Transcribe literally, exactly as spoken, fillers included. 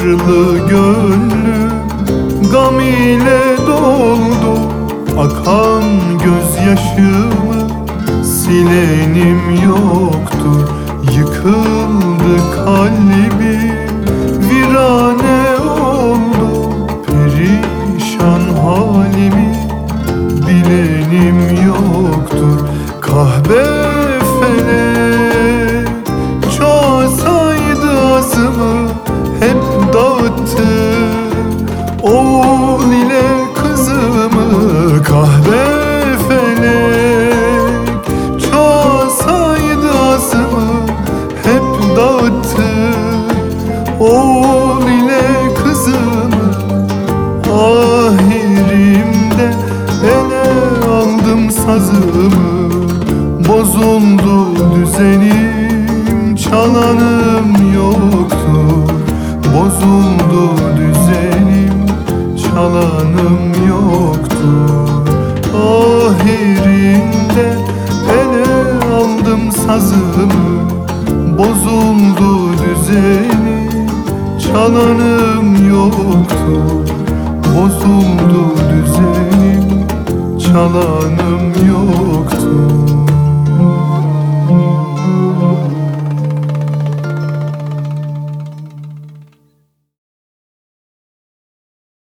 Yıllarlı gönlüm gam ile doldu. Akan gözyaşımı silenim yoktur. Yıkıldı kalbim, virane oldu. Perişan halimi bilenim yoktur. Kahve felek çoğalsaydı azımı hep dağıttı. Oğul ile kızımı kahve felek çoğalsaydı azımı hep dağıttı. Oğul ile kızımı ahirimde ele aldım sazımı. Bozuldu düzenim, çalanım yoktur. Bozuldu düzenim, çalanım yoktur. Ahirinde ele aldım sazımı. Bozuldu düzenim, çalanım yoktur. Bozuldu düzenim, çalanım yoktur.